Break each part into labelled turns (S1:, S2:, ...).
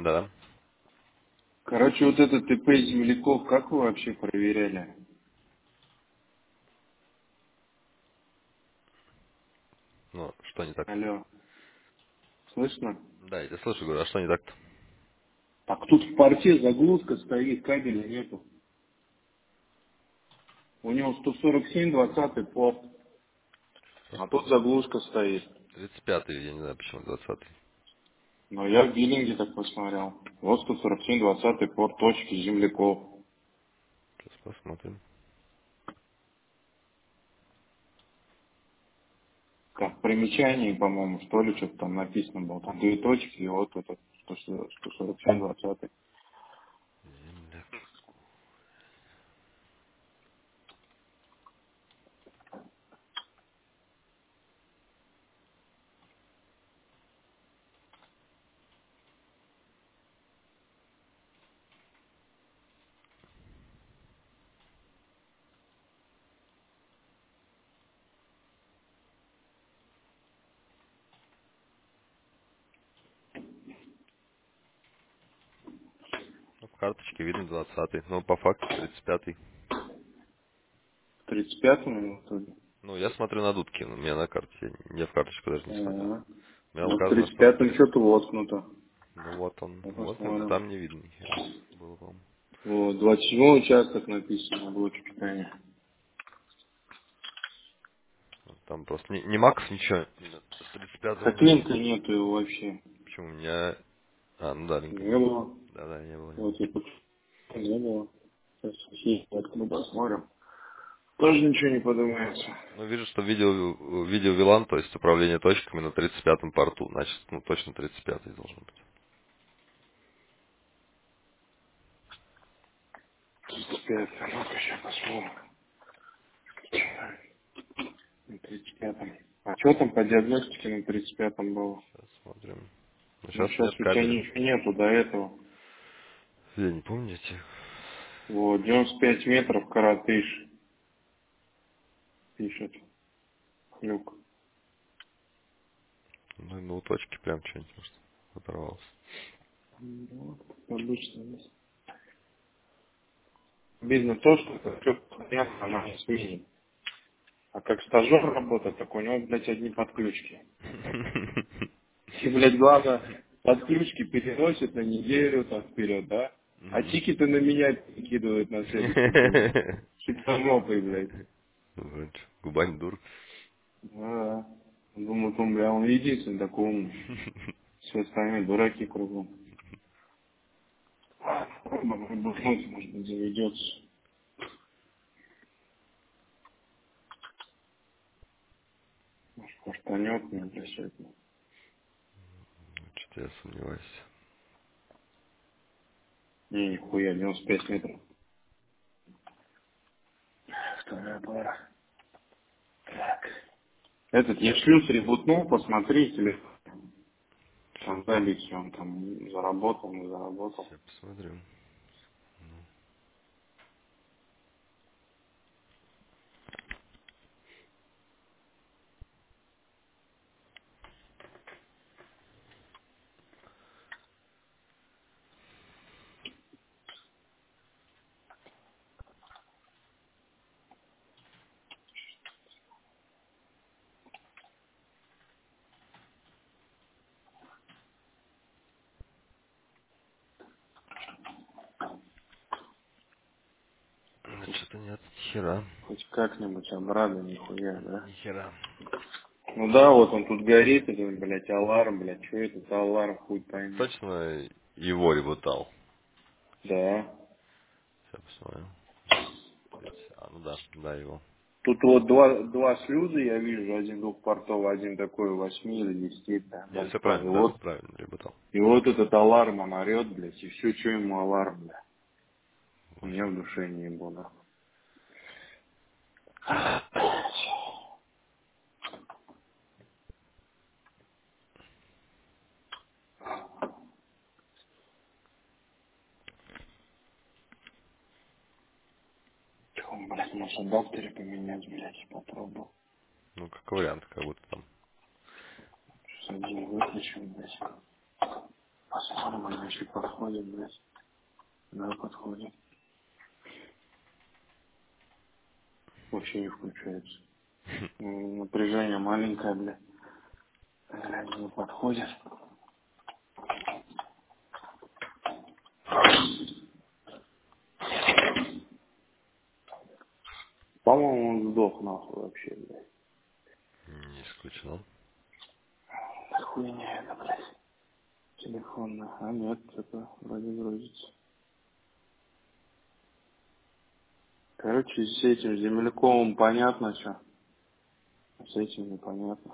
S1: Да.
S2: Короче, вот этот ТП земляков, как вы вообще проверяли?
S1: Ну, что не так?
S2: Алло, слышно?
S1: Да, я тебя слышу, говорю, а что не так-то?
S2: Так тут в порте заглушка стоит, кабеля нету. У него 147 20 порт, а тут заглушка стоит.
S1: 35-й, я не знаю, почему 20-й.
S2: Но я в биллинге так посмотрел. Вот 147 20 порт точки земляков.
S1: Сейчас посмотрим.
S2: Как в примечании, по-моему, что ли, что-то там написано было. Там две точки, и вот этот 147 20.
S1: Земля. Ну, в карточке видно 20-й, но по факту 35-й.
S2: В 35-м минуту.
S1: Ну, я смотрю на дудки, у меня на карте, я в карточку даже не смотрел.
S2: Ага.
S1: У меня
S2: Ну, в
S1: указано, что
S2: 35-м что-то воткнуто.
S1: ну вот он,
S2: Я
S1: вот
S2: посмотрим.
S1: там не видно ни хера. Было, по-моему.
S2: Вот, 27 участок написано, блоке питания.
S1: Вот там просто не Макс, ничего. С 35-го
S2: Так
S1: нет.
S2: линка нету его вообще.
S1: Почему у меня... А, ну да, линка
S2: Не
S1: нет.
S2: было.
S1: Да-да, не было, не
S2: Вот
S1: было.
S2: я не было. Сейчас мы посмотрим. Тоже ничего не поднимается.
S1: Ну, вижу, что видео VLAN, то есть управление точками на 35-м порту. Значит, ну, точно 35-й должен быть.
S2: 35. Ну-ка, сейчас посмотрим. На 35-м. А что там по диагностике на 35-м было?
S1: Сейчас смотрим. Ну,
S2: Ну,
S1: сейчас
S2: сейчас
S1: нет
S2: у тебя
S1: кабеля.
S2: ничего нету до этого.
S1: Я не помню этих.
S2: Вот, 95 метров коротыш, пишет Люк.
S1: Ну, у точки прям что-нибудь, может, оторвался.
S2: Вот, обычно есть. Видно то, что это все понятно, она не сменит. А как стажер работает, так у него, блядь, одни подключки. И, блядь, главное, подключки переносит на неделю там вперед, да? А
S1: Мгм.
S2: тикеты на меня перекидывают на следующий день. Шипожопый, блядь.
S1: Вот, Губань дур.
S2: Да. Думаю, он, бля, он единственный такой умный. Все остальные дураки кругом. Бухнуть, может быть, заведется. Может, фортанет мне, бля, сегодня.
S1: Что-то я сомневаюсь.
S2: Не, нихуя, 95 метров. Вторая пара. Так. Этот, я шлюз ребутнул, посмотрите, там запись, он там заработал, не заработал.
S1: Сейчас посмотрю. Что-то нет, ни хера.
S2: Хоть как-нибудь обрадуй, нихуя, да?
S1: Ни хера.
S2: Ну да, вот он тут горит, этот, блядь, аларм, блядь, что это за аларм, хуй пойми.
S1: Точно его ребутал.
S2: Да.
S1: Сейчас посмотрю. А, ну да, да, его.
S2: Тут вот два шлюза я вижу, один двухпортовый, один такой 8 или 10, да,
S1: Не, все
S2: большой.
S1: правильно, да, правильно ребутал.
S2: И вот этот аларм, он орет, блядь, и все, что ему аларм, блядь. У меня в душе не было. Блядь, может, адаптеры поменять, блядь, попробую.
S1: Ну, как вариант, как будто там.
S2: Сейчас один выключим, блядь. Нормально, еще подходит, блядь. Да, подходит. Вообще не включается. Напряжение маленькое, блядь. Не подходит. По-моему, он сдох нахуй вообще, блядь.
S1: Не исключено.
S2: Хуйня это, блядь. Телефон, а нет, что-то вроде грузится. Короче, с этим земляковым понятно, что. С этим непонятно.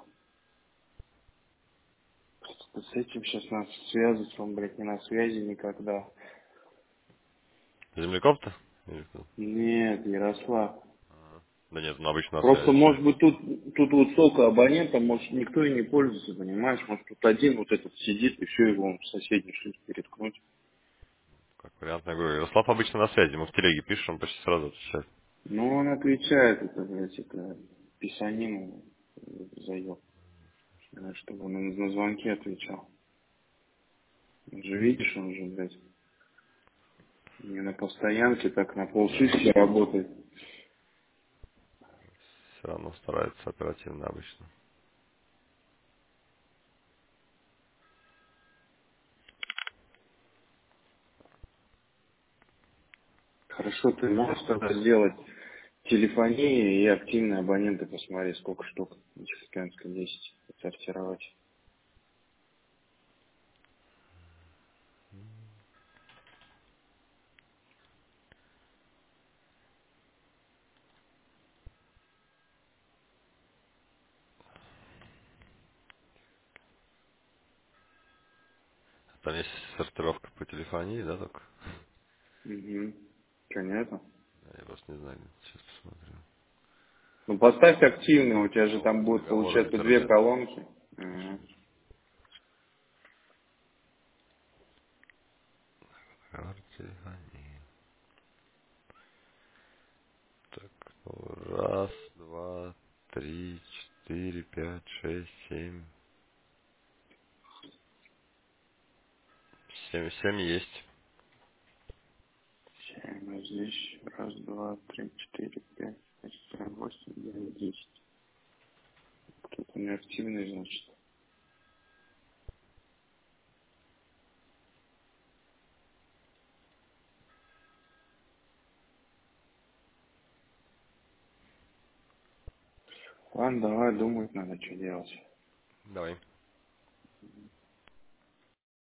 S2: Просто с этим сейчас надо связываться, он, блядь, не на связи никогда.
S1: Земляков-то? Или кто?
S2: Нет, Ярослав.
S1: Да нет, он обычно на
S2: Просто,
S1: связи.
S2: может быть, тут вот столько абонентов, может, никто и не пользуется, понимаешь? Может, тут один вот этот сидит, и все, его он в соседний шлюз переткнуть.
S1: Как вариант, я говорю, Ярослав обычно на связи, мы в телеге пишем, он почти сразу отвечает.
S2: Ну, он отвечает, это, блядь, это писанину заеб. Чтобы он на звонки отвечал. Он же, видишь, он же, блядь, не на постоянке, так на полшишки работает.
S1: Все равно старается оперативно обычно.
S2: Хорошо, ты можешь тогда сделать телефонии и активные абоненты, посмотри, сколько штук на Чехословянской 10 отсортировать.
S1: Там есть сортировка по телефонии, да, только?
S2: Угу. Что, нету?
S1: Я просто не знаю, сейчас посмотрю.
S2: Ну, поставь активно, у тебя же там будет,
S1: Договоры,
S2: получается, две
S1: интернет.
S2: колонки. Мгм.
S1: Договор телефонии. Так, ну, раз, два, три, четыре, пять, шесть, семь. Семь есть.
S2: 7, а здесь раз, два, три, четыре, пять, шесть, семь, восемь, девять, десять. Кто-то неактивный, значит. Ладно, давай думать надо, что делать.
S1: Давай.